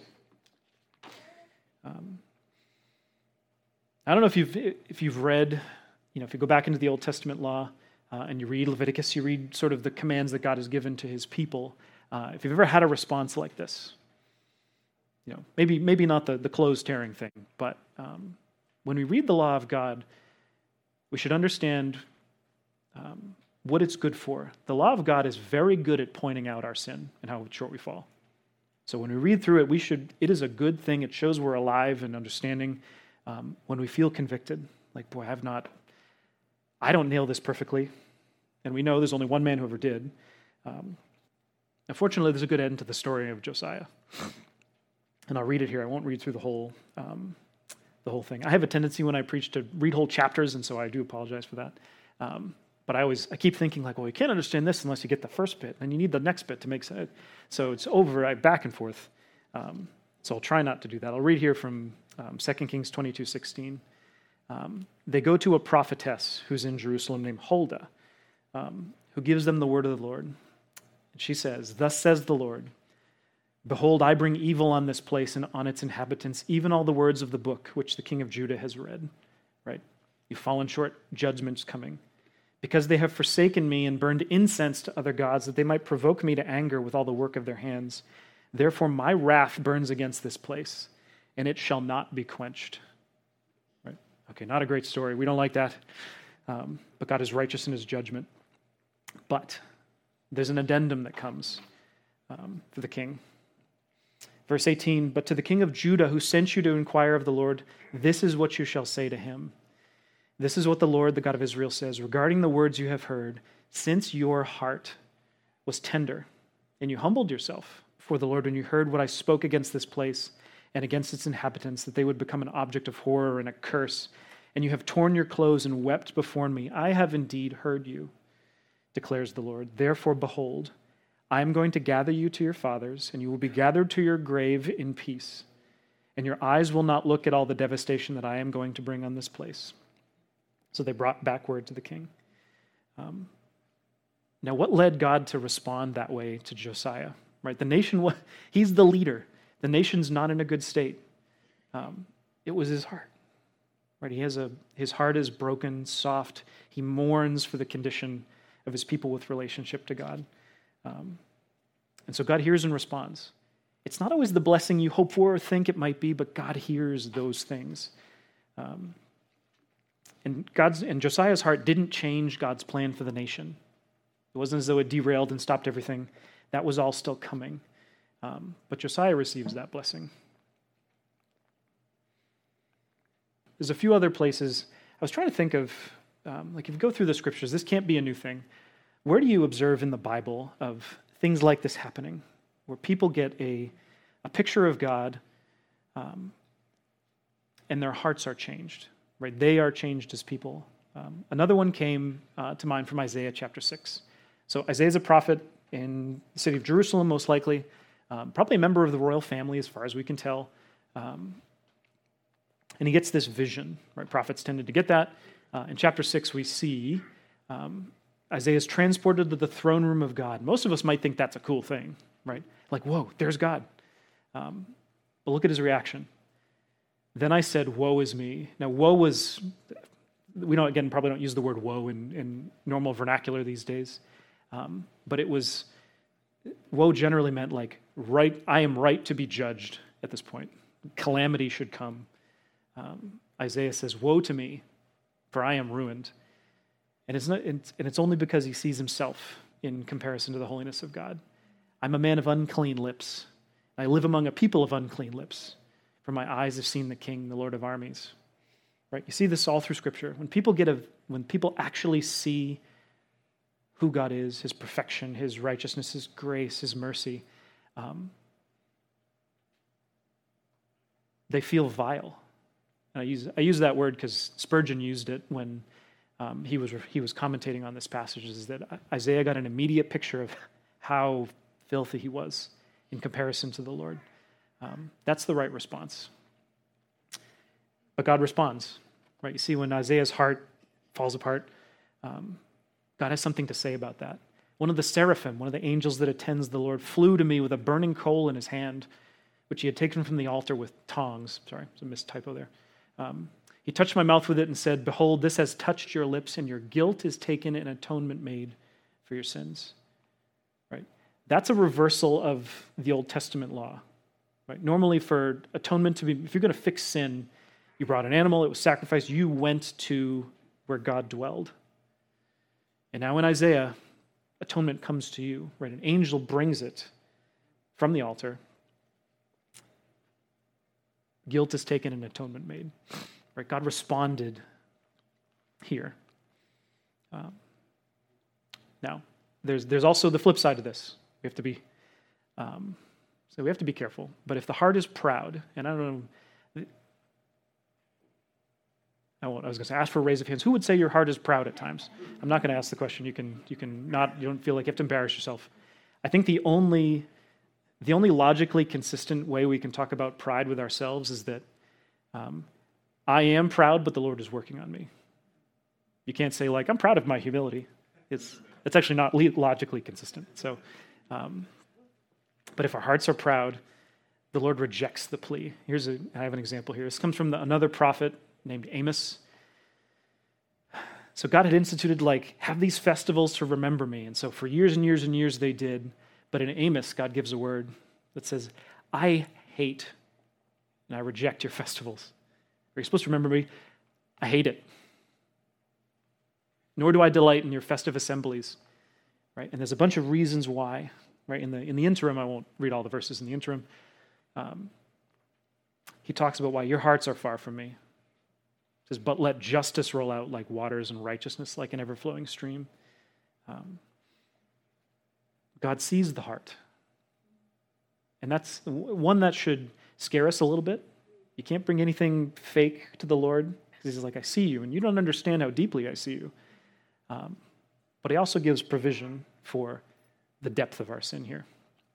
Um, I don't know if you've if you've read, you know, if you go back into the Old Testament law uh, and you read Leviticus, you read sort of the commands that God has given to his people. Uh, if you've ever had a response like this, you know, maybe maybe not the, the clothes tearing thing, but um, when we read the law of God, we should understand um, what it's good for. The law of God is very good at pointing out our sin and how short we fall. So when we read through it, we should. It is a good thing. It shows we're alive and understanding. Um, when we feel convicted, like, boy, I've not, I don't nail this perfectly, and we know there's only one man who ever did. Um, unfortunately, there's a good end to the story of Josiah. And I'll read it here. I won't read through the whole um, the whole thing. I have a tendency when I preach to read whole chapters, and so I do apologize for that. Um, but I always I keep thinking like, well, you can't understand this unless you get the first bit, and you need the next bit to make sense. So it's over right, back and forth. Um, so I'll try not to do that. I'll read here from um, Second Kings twenty-two sixteen. Um, they go to a prophetess who's in Jerusalem named Huldah, um, who gives them the word of the Lord. And she says, "Thus says the Lord, behold, I bring evil on this place and on its inhabitants, even all the words of the book which the king of Judah has read." Right? You've fallen short, judgment's coming. "Because they have forsaken me and burned incense to other gods, that they might provoke me to anger with all the work of their hands. Therefore my wrath burns against this place, and it shall not be quenched." Right? Okay, not a great story. We don't like that. Um, but God is righteous in his judgment. But there's an addendum that comes um, for the king. Verse eighteen, "But to the king of Judah who sent you to inquire of the Lord, this is what you shall say to him. This is what the Lord, the God of Israel, says, regarding the words you have heard, since your heart was tender, and you humbled yourself before the Lord when you heard what I spoke against this place and against its inhabitants, that they would become an object of horror and a curse, and you have torn your clothes and wept before me, I have indeed heard you, declares the Lord. Therefore, behold, I am going to gather you to your fathers, and you will be gathered to your grave in peace, and your eyes will not look at all the devastation that I am going to bring on this place." So they brought back word to the king. Um, now, what led God to respond that way to Josiah? Right, the nation, he's the leader. The nation's not in a good state. Um, it was his heart. Right, he has a his heart is broken, soft. He mourns for the condition of his people with relationship to God. Um, and so God hears and responds. It's not always the blessing you hope for or think it might be, but God hears those things. Um, and God's and Josiah's heart didn't change God's plan for the nation. It wasn't as though it derailed and stopped everything. That was all still coming. Um, but Josiah receives that blessing. There's a few other places. I was trying to think of, um, like if you go through the scriptures, this can't be a new thing. Where do you observe in the Bible of things like this happening, where people get a, a picture of God um, and their hearts are changed, right? They are changed as people. Um, another one came uh, to mind from Isaiah chapter six. So Isaiah's a prophet in the city of Jerusalem, most likely, um, probably a member of the royal family as far as we can tell. Um, and he gets this vision, right? Prophets tended to get that. Uh, in chapter six, we see um, Isaiah is transported to the throne room of God. Most of us might think that's a cool thing, right? Like, whoa, there's God. Um, but look at his reaction. "Then I said, woe is me." Now, woe was, we don't, again, probably don't use the word woe in, in normal vernacular these days. Um, but it was, woe generally meant like, right, I am right to be judged at this point. Calamity should come. Um, Isaiah says, "Woe to me, for I am ruined." And it's, not, it's, and it's only because he sees himself in comparison to the holiness of God. "I'm a man of unclean lips. I live among a people of unclean lips. For my eyes have seen the King, the Lord of armies." Right? You see this all through Scripture. When people get a, when people actually see who God is, his perfection, his righteousness, his grace, his mercy, um, they feel vile. And I use I use that word because Spurgeon used it when um, he was he was commentating on this passage. Is that Isaiah got an immediate picture of how filthy he was in comparison to the Lord. Um, that's the right response. But God responds, right? You see, when Isaiah's heart falls apart, um, God has something to say about that. One of the seraphim, one of the angels that attends the Lord, flew to me with a burning coal in his hand, which he had taken from the altar with tongs. Sorry, there's a missed typo there. Um, he touched my mouth with it and said, "Behold, this has touched your lips, and your guilt is taken and atonement made for your sins." Right? That's a reversal of the Old Testament law. Right? Normally for atonement to be, if you're going to fix sin, you brought an animal, it was sacrificed, you went to where God dwelled. And now in Isaiah, atonement comes to you, right? An angel brings it from the altar. Guilt is taken and atonement made. Right? God responded here. Um, now, there's there's also the flip side of this. We have to be um, so we have to be careful. But if the heart is proud, and I don't know, I, won't, I was going to say, ask for a raise of hands. Who would say your heart is proud at times? I'm not going to ask the question. You can, you can not, you don't feel like you have to embarrass yourself. I think the only, the only logically consistent way we can talk about pride with ourselves is that um, I am proud, but the Lord is working on me. You can't say, like, I'm proud of my humility. It's, it's actually not logically consistent. So, um, but if our hearts are proud, the Lord rejects the plea. Here's a, I have an example here. This comes from the, another prophet named Amos. So God had instituted, like, have these festivals to remember me. And so for years and years and years they did. But in Amos, God gives a word that says, I hate and I reject your festivals. Are you supposed to remember me? I hate it. Nor do I delight in your festive assemblies. Right? And there's a bunch of reasons why. Right? In the in the interim, I won't read all the verses in the interim. Um, he talks about why your hearts are far from me. He says, but let justice roll out like waters and righteousness like an ever-flowing stream. Um, God sees the heart. And that's one that should scare us a little bit. You can't bring anything fake to the Lord. Because he's like, I see you, and you don't understand how deeply I see you. Um, but he also gives provision for the depth of our sin here.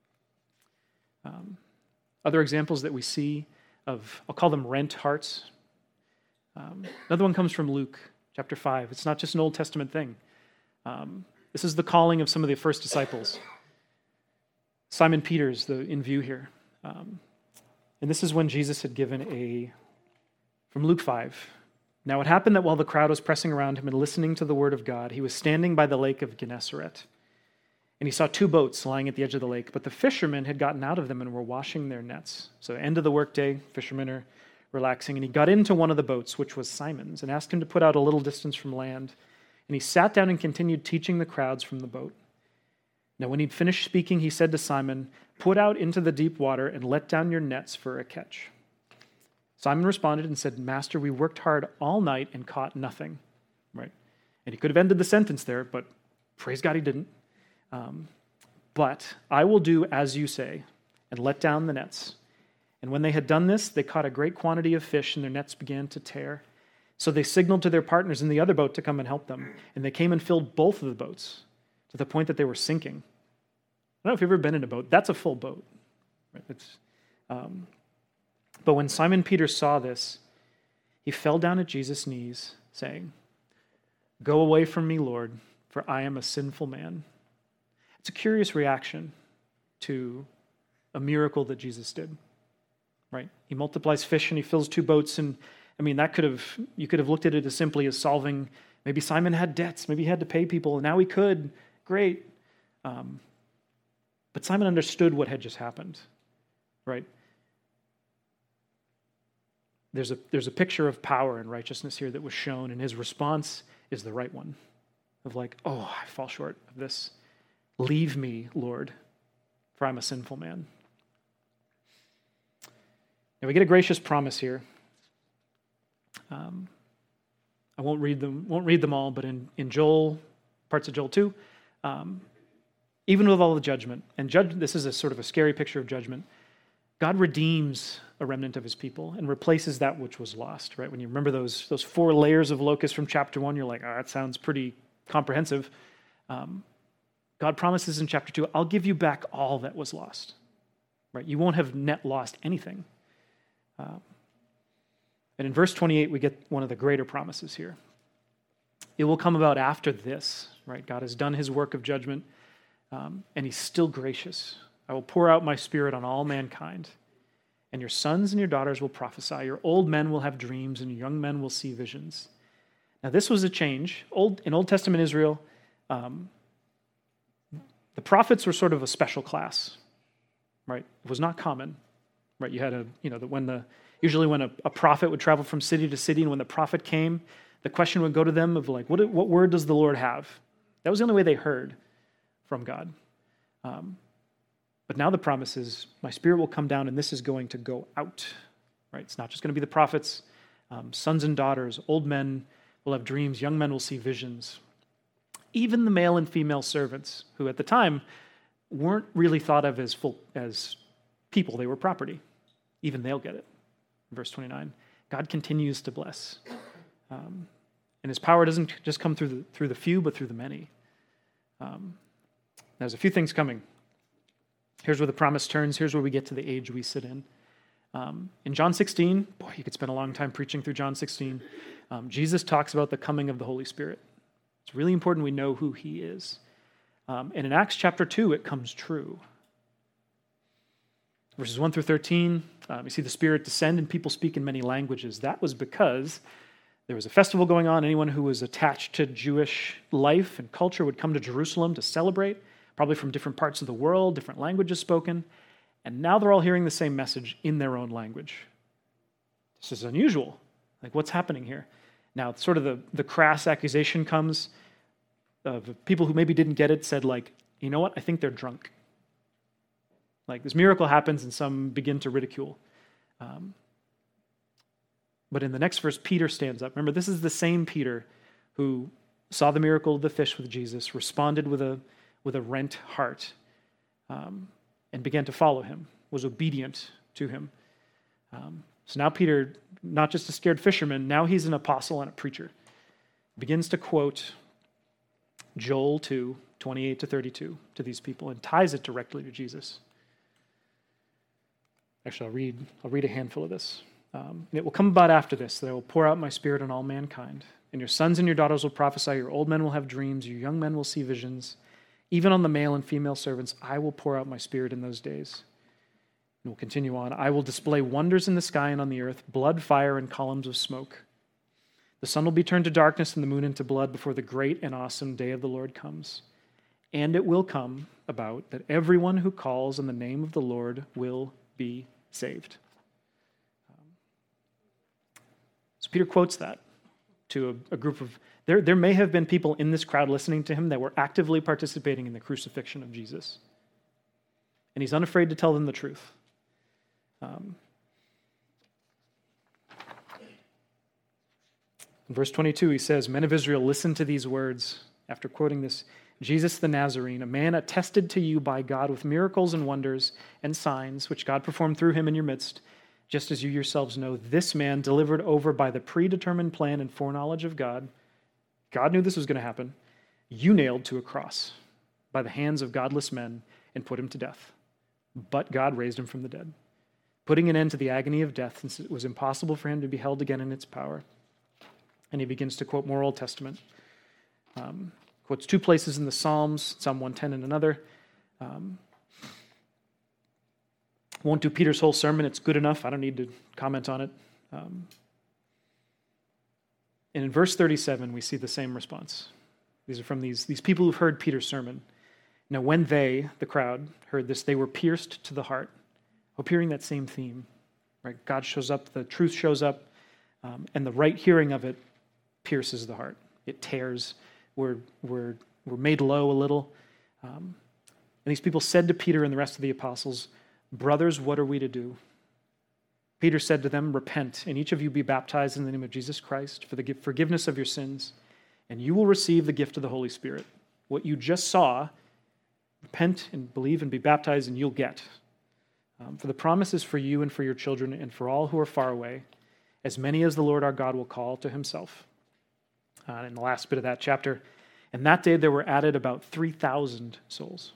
Um, other examples that we see of, I'll call them rent hearts. Um, another one comes from Luke chapter five. It's not just an Old Testament thing. Um, this is the calling of some of the first disciples. Simon Peter's the in view here. Um, and this is when Jesus had given a, from Luke five. Now it happened that while the crowd was pressing around him and listening to the word of God, he was standing by the lake of Gennesaret. And he saw two boats lying at the edge of the lake, but the fishermen had gotten out of them and were washing their nets. So end of the workday, fishermen are relaxing, and he got into one of the boats, which was Simon's, and asked him to put out a little distance from land. And he sat down and continued teaching the crowds from the boat. Now when he'd finished speaking, he said to Simon, put out into the deep water and let down your nets for a catch. Simon responded and said, Master, we worked hard all night and caught nothing. Right? And he could have ended the sentence there, but praise God he didn't. Um, but I will do as you say, and let down the nets. And when they had done this, they caught a great quantity of fish, and their nets began to tear. So they signaled to their partners in the other boat to come and help them. And they came and filled both of the boats to the point that they were sinking. I don't know if you've ever been in a boat. That's a full boat. Right? It's, um, but when Simon Peter saw this, he fell down at Jesus' knees, saying, Go away from me, Lord, for I am a sinful man. It's a curious reaction to a miracle that Jesus did, right? He multiplies fish and he fills two boats. And I mean, that could have, you could have looked at it as simply as solving, maybe Simon had debts, maybe he had to pay people, and now he could. Great. Um, but Simon understood what had just happened, right? There's a, there's a picture of power and righteousness here that was shown, and his response is the right one of like, oh, I fall short of this. Leave me, Lord, for I'm a sinful man. Now we get a gracious promise here. Um, I won't read them, won't read them all, but in, in Joel, parts of Joel two, um, even with all the judgment, and judge, this is a sort of a scary picture of judgment, God redeems a remnant of his people and replaces that which was lost, right? When you remember those, those four layers of locusts from chapter one, you're like, oh, that sounds pretty comprehensive. Um, God promises in chapter two, I'll give you back all that was lost, right? You won't have net lost anything. Um, and in verse twenty-eight, we get one of the greater promises here. It will come about after this, right? God has done his work of judgment, um, and he's still gracious. I will pour out my spirit on all mankind, and your sons and your daughters will prophesy. Your old men will have dreams, and your young men will see visions. Now, this was a change. Old, in Old Testament Israel, um, the prophets were sort of a special class, right? It was not common, right? You had a, you know, that when the, usually when a, a prophet would travel from city to city, and when the prophet came, the question would go to them of like, what, what word does the Lord have? That was the only way they heard from God. Um, but now the promise is, my spirit will come down, and this is going to go out, right? It's not just going to be the prophets, um, sons and daughters, old men will have dreams, young men will see visions. Even the male and female servants, who at the time weren't really thought of as full, as people, they were property. Even they'll get it. Verse twenty-nine, God continues to bless. Um, and his power doesn't just come through the, through the few, but through the many. Um, there's a few things coming. Here's where the promise turns. Here's where we get to the age we sit in. Um, in John sixteen, boy, you could spend a long time preaching through John sixteen. Um, Jesus talks about the coming of the Holy Spirit. It's really important we know who he is. Um, and in Acts chapter two, it comes true. Verses one through thirteen, um, you see the Spirit descend and people speak in many languages. That was because there was a festival going on. Anyone who was attached to Jewish life and culture would come to Jerusalem to celebrate, probably from different parts of the world, different languages spoken. And now they're all hearing the same message in their own language. This is unusual. Like, what's happening here? Now, sort of the, the crass accusation comes of people who maybe didn't get it, said like, you know what, I think they're drunk. Like, this miracle happens and some begin to ridicule. Um, but in the next verse, Peter stands up. Remember, this is the same Peter who saw the miracle of the fish with Jesus, responded with a, with a rent heart, um, and began to follow him, was obedient to him. Um, so now Peter, not just a scared fisherman, now he's an apostle and a preacher. Begins to quote Joel two, twenty-eight to thirty-two to these people and ties it directly to Jesus. Actually, I'll read, I'll read a handful of this. Um, and it will come about after this that I will pour out my spirit on all mankind. And your sons and your daughters will prophesy, your old men will have dreams, your young men will see visions. Even on the male and female servants, I will pour out my spirit in those days. And we'll continue on. I will display wonders in the sky and on the earth, blood, fire, and columns of smoke. The sun will be turned to darkness and the moon into blood before the great and awesome day of the Lord comes. And it will come about that everyone who calls on the name of the Lord will be saved. Um, so Peter quotes that to a, a group of, there, there may have been people in this crowd listening to him that were actively participating in the crucifixion of Jesus. And he's unafraid to tell them the truth. Um, in verse twenty-two, he says, Men of Israel, listen to these words. After quoting this, Jesus the Nazarene, a man attested to you by God with miracles and wonders and signs, which God performed through him in your midst, just as you yourselves know, this man delivered over by the predetermined plan and foreknowledge of God. God knew this was going to happen. You nailed to a cross by the hands of godless men and put him to death. But God raised him from the dead, putting an end to the agony of death, since it was impossible for him to be held again in its power. And he begins to quote more Old Testament. Um, quotes two places in the Psalms, Psalm one ten and another. Um, won't do Peter's whole sermon. It's good enough. I don't need to comment on it. Um, and in verse thirty-seven, we see the same response. These are from these, these people who've heard Peter's sermon. Now, when they, the crowd, heard this, they were pierced to the heart. Hope hearing that same theme. Right? God shows up, the truth shows up, um, and the right hearing of it pierces the heart. It tears. We're, we're, we're made low a little. Um, and these people said to Peter and the rest of the apostles, Brothers, what are we to do? Peter said to them, Repent, and each of you be baptized in the name of Jesus Christ for the forgiveness of your sins, and you will receive the gift of the Holy Spirit. What you just saw, repent and believe and be baptized, and you'll get. Um, for the promise is for you and for your children and for all who are far away, as many as the Lord our God will call to himself. Uh, in the last bit of that chapter, and that day there were added about three thousand souls.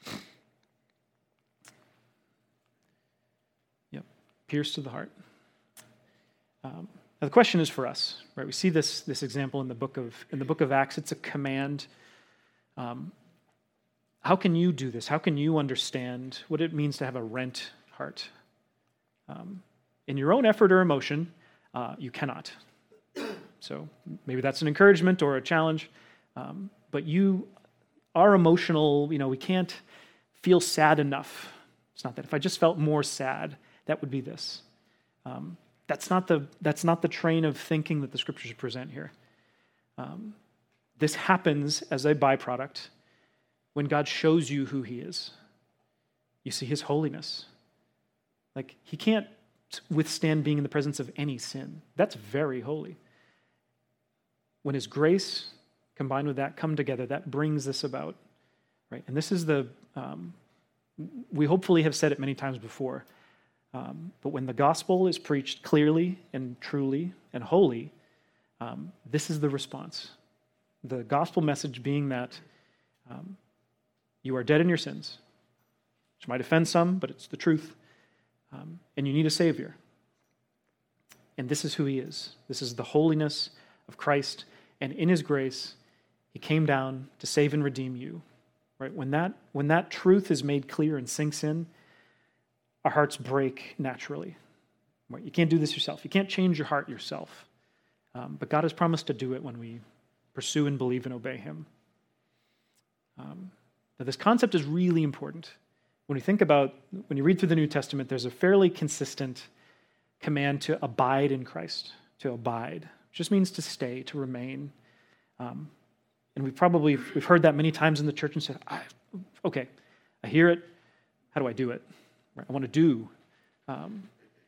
Yep, pierced to the heart. Um, now the question is for us, right? We see this, this example in the book of in the book of Acts. It's a command. Um, how can you do this? How can you understand what it means to have a rent heart? Um, in your own effort or emotion, uh, you cannot. So maybe that's an encouragement or a challenge. Um, but you are emotional, you know, we can't feel sad enough. It's not that. If I just felt more sad, that would be this. Um, that's not the that's not the train of thinking that the scriptures present here. Um, this happens as a byproduct when God shows you who he is. You see his holiness. Like, he can't withstand being in the presence of any sin. That's very holy. When his grace combined with that come together, that brings this about, right? And this is the, um, we hopefully have said it many times before, um, but when the gospel is preached clearly and truly and wholly, um, this is the response. The gospel message being that um, you are dead in your sins, which might offend some, but it's the truth, um, and you need a Savior. And this is who he is. This is the holiness of Christ, and in his grace, he came down to save and redeem you. Right? When that, when that truth is made clear and sinks in, our hearts break naturally. Right? You can't do this yourself. You can't change your heart yourself. Um, but God has promised to do it when we pursue and believe and obey him. Um, now this concept is really important. When you think about, when you read through the New Testament, there's a fairly consistent command to abide in Christ, to abide. It just means to stay, to remain. Um, and we've probably, we've heard that many times in the church and said, I, okay, I hear it. How do I do it? Right? I want to do. Um,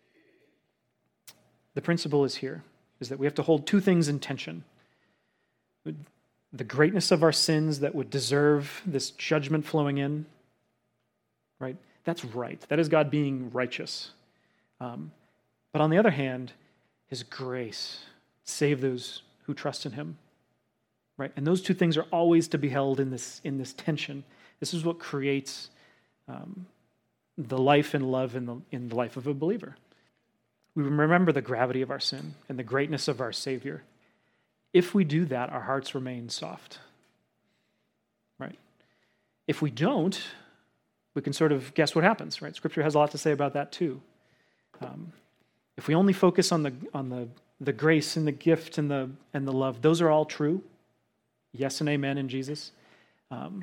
the principle is here, is that we have to hold two things in tension. The greatness of our sins that would deserve this judgment flowing in, right? That's right. That is God being righteous. Um, but on the other hand, his grace, save those who trust in him, right? And those two things are always to be held in this, in this tension. This is what creates um, the life and love in the, in the life of a believer. We remember the gravity of our sin and the greatness of our Savior. If we do that, our hearts remain soft, right? If we don't, we can sort of guess what happens, right? Scripture has a lot to say about that too. Um, if we only focus on the on the the grace and the gift and the and the love, those are all true. Yes and amen in Jesus. Um,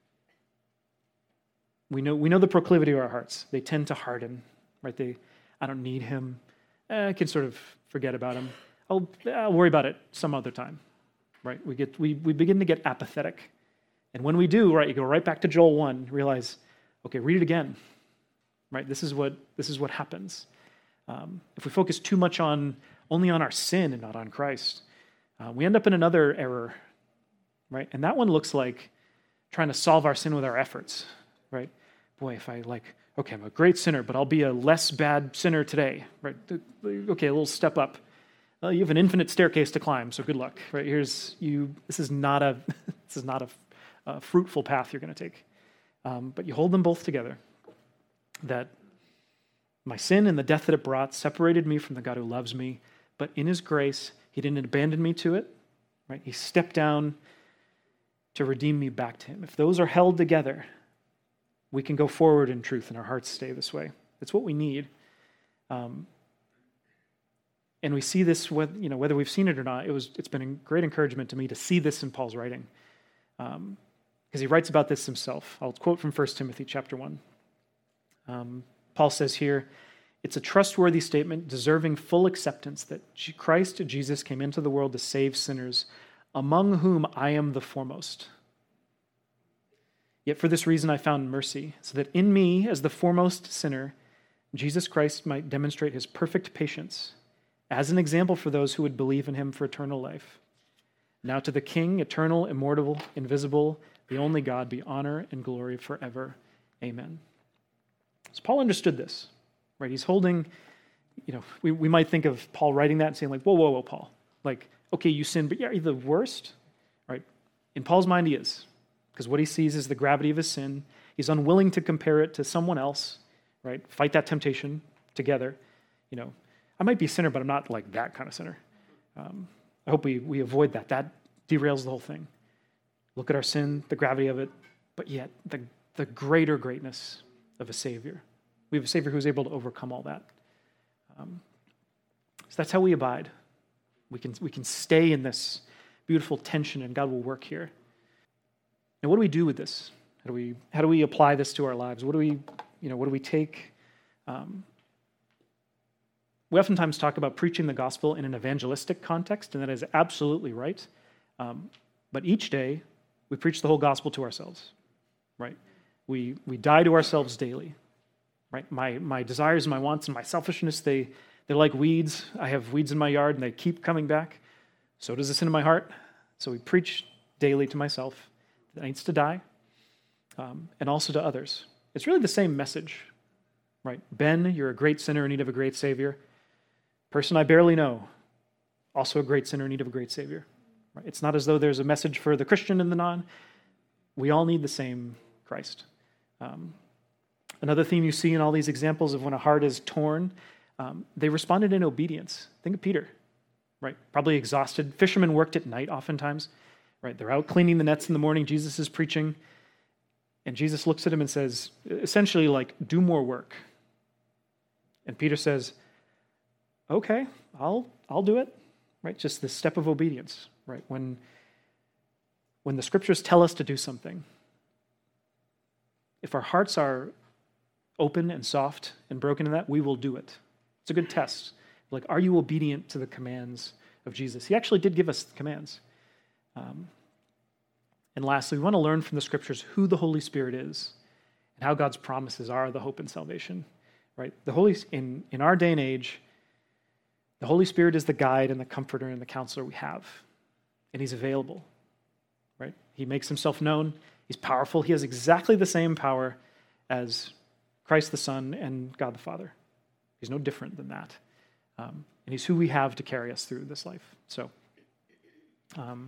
we know we know the proclivity of our hearts. They tend to harden, right? They, I don't need him. Eh, I can sort of forget about him. I'll, I'll worry about it some other time, right? We get we we begin to get apathetic, and when we do, right, you go right back to Joel one, realize, okay, read it again, right? This is what this is what happens. Um, if we focus too much on only on our sin and not on Christ, uh, we end up in another error, right? And that one looks like trying to solve our sin with our efforts, right? Boy, if I like, okay, I'm a great sinner, but I'll be a less bad sinner today, right? Okay, a little step up. Well, you have an infinite staircase to climb, so good luck, right? Here's you. This is not a this is not a, a fruitful path you're going to take. Um, but you hold them both together. That my sin and the death that it brought separated me from the God who loves me, but in his grace, he didn't abandon me to it, right? He stepped down to redeem me back to him. If those are held together, we can go forward in truth and our hearts stay this way. That's what we need. Um, and we see this, whether, you know, whether we've seen it or not, it was, it's been a great encouragement to me to see this in Paul's writing. Um, because he writes about this himself. I'll quote from First Timothy chapter one. Um, Paul says here, it's a trustworthy statement deserving full acceptance that Christ Jesus came into the world to save sinners, among whom I am the foremost. Yet for this reason I found mercy, so that in me, as the foremost sinner, Jesus Christ might demonstrate his perfect patience as an example for those who would believe in him for eternal life. Now to the King, eternal, immortal, invisible, the only God, be honor and glory forever. Amen. So Paul understood this, right? He's holding, you know, we, we might think of Paul writing that and saying like, whoa, whoa, whoa, Paul. Like, okay, you sin, but yeah, are you the worst? Right? In Paul's mind, he is. Because what he sees is the gravity of his sin. He's unwilling to compare it to someone else, right? Fight that temptation together. You know, I might be a sinner, but I'm not like that kind of sinner. Um, I hope we, we avoid that. That derails the whole thing. Look at our sin, the gravity of it, but yet the, the greater greatness of a Savior. We have a Savior who's able to overcome all that. Um, so that's how we abide. We can, we can stay in this beautiful tension, and God will work here. Now, what do we do with this? How do we how do we apply this to our lives? What do we you know what do we take? Um, we oftentimes talk about preaching the gospel in an evangelistic context, and that is absolutely right. Um, but each day, we preach the whole gospel to ourselves, right? We we die to ourselves daily, right? My my desires, my wants, and my selfishness, they they're like weeds. I have weeds in my yard, and they keep coming back. So does the sin in my heart. So we preach daily to myself that needs to die, um, and also to others. It's really the same message, right? Ben, you're a great sinner in need of a great Savior. Person I barely know, also a great sinner in need of a great Savior. Right? It's not as though there's a message for the Christian and the non. We all need the same Christ. Um, another theme you see in all these examples of when a heart is torn, um, they responded in obedience. Think of Peter, right? Probably exhausted. Fishermen worked at night oftentimes, right? They're out cleaning the nets in the morning. Jesus is preaching, and Jesus looks at him and says, essentially like, do more work. And Peter says, okay, I'll I'll do it, right? Just this step of obedience, right? When, when the scriptures tell us to do something, if our hearts are open and soft and broken in that, we will do it. It's a good test. Like, are you obedient to the commands of Jesus? He actually did give us the commands. Um, and lastly, we want to learn from the scriptures who the Holy Spirit is and how God's promises are the hope and salvation, right? The Holy, in, in our day and age, the Holy Spirit is the guide and the comforter and the counselor we have, and he's available, right? He makes himself known. He's powerful. He has exactly the same power as Christ the Son and God the Father. He's no different than that. Um, and he's who we have to carry us through this life. So um,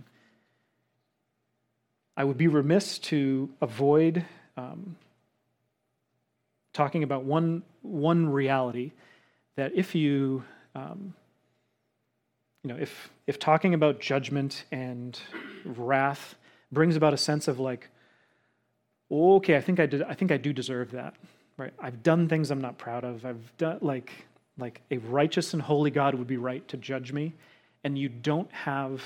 I would be remiss to avoid um, talking about one, one reality that if you, um, you know, if, if talking about judgment and wrath brings about a sense of like, okay, I think I did. I think I do deserve that, right? I've done things I'm not proud of. I've done like like a righteous and holy God would be right to judge me, and you don't have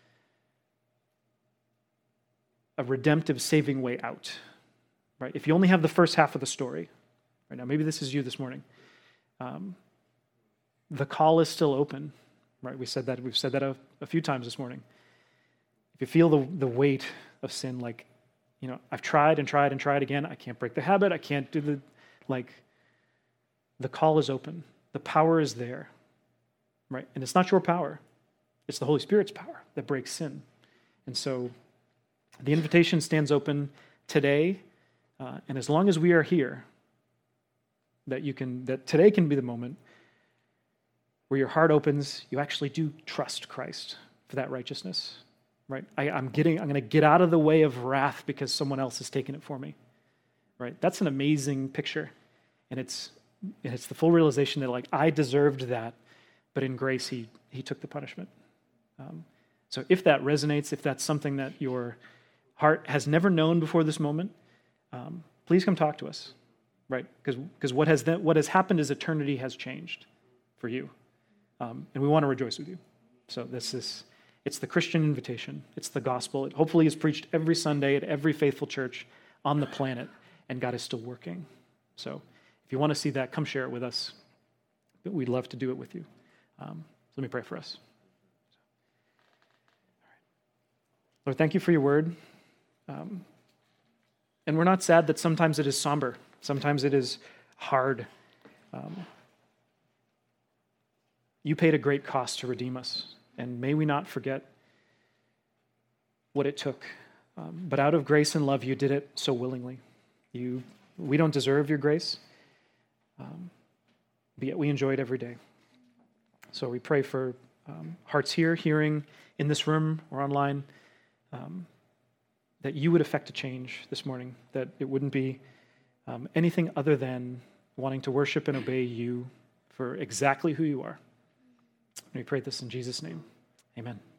a redemptive saving way out, right? If you only have the first half of the story, right now, maybe this is you this morning. Um, the call is still open, right? We said that. We've said that a, a few times this morning. If you feel the the weight of sin, like, you know, I've tried and tried and tried again. I can't break the habit. I can't do the, like, the call is open. The power is there, right? And it's not your power. It's the Holy Spirit's power that breaks sin. And so the invitation stands open today. Uh, and as long as we are here, that you can, that today can be the moment where your heart opens, you actually do trust Christ for that righteousness. Right, I, I'm getting. I'm going to get out of the way of wrath because someone else has taken it for me. Right, that's an amazing picture, and it's and it's the full realization that like I deserved that, but in grace he he took the punishment. Um, so if that resonates, if that's something that your heart has never known before this moment, um, please come talk to us. Right, because because what has then, what has happened is eternity has changed for you, um, and we want to rejoice with you. So this is. It's the Christian invitation. It's the gospel. It hopefully is preached every Sunday at every faithful church on the planet, and God is still working. So if you want to see that, come share it with us. But we'd love to do it with you. Um, let me pray for us. Lord, thank you for your word. Um, and we're not sad that sometimes it is somber. Sometimes it is hard. Um, you paid a great cost to redeem us. And may we not forget what it took. Um, but out of grace and love, you did it so willingly. You, we don't deserve your grace, um, but yet we enjoy it every day. So we pray for um, hearts here, hearing in this room or online, um, that you would effect a change this morning, that it wouldn't be um, anything other than wanting to worship and obey you for exactly who you are. And we pray this in Jesus' name. Amen.